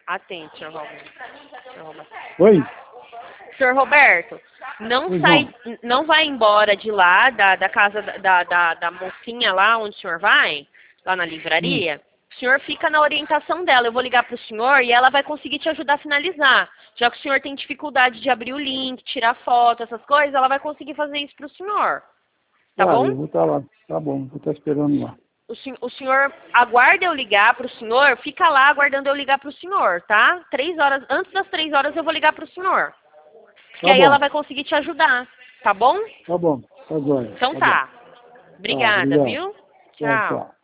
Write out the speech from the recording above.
Atende, senhor Roberto. Senhor Roberto. Oi? Senhor Roberto, não vai embora de lá, da casa da mocinha lá onde o senhor vai, lá na livraria. O senhor fica na orientação dela. Eu vou ligar para o senhor e ela vai conseguir te ajudar a finalizar. Já que o senhor tem dificuldade de abrir o link, tirar foto, essas coisas, ela vai conseguir fazer isso para o senhor. Tá bom? Eu vou estar lá. Tá bom, vou estar esperando lá. O senhor aguarda eu ligar para o senhor, fica lá aguardando eu ligar para o senhor, tá? 3 horas, antes das 3 horas eu vou ligar para o senhor. Porque Tá aí bom. ela vai conseguir te ajudar, tá bom? Tá bom, tá jóia. Então tá. Obrigada, Obrigado. viu? Tchau, Tchau. tchau.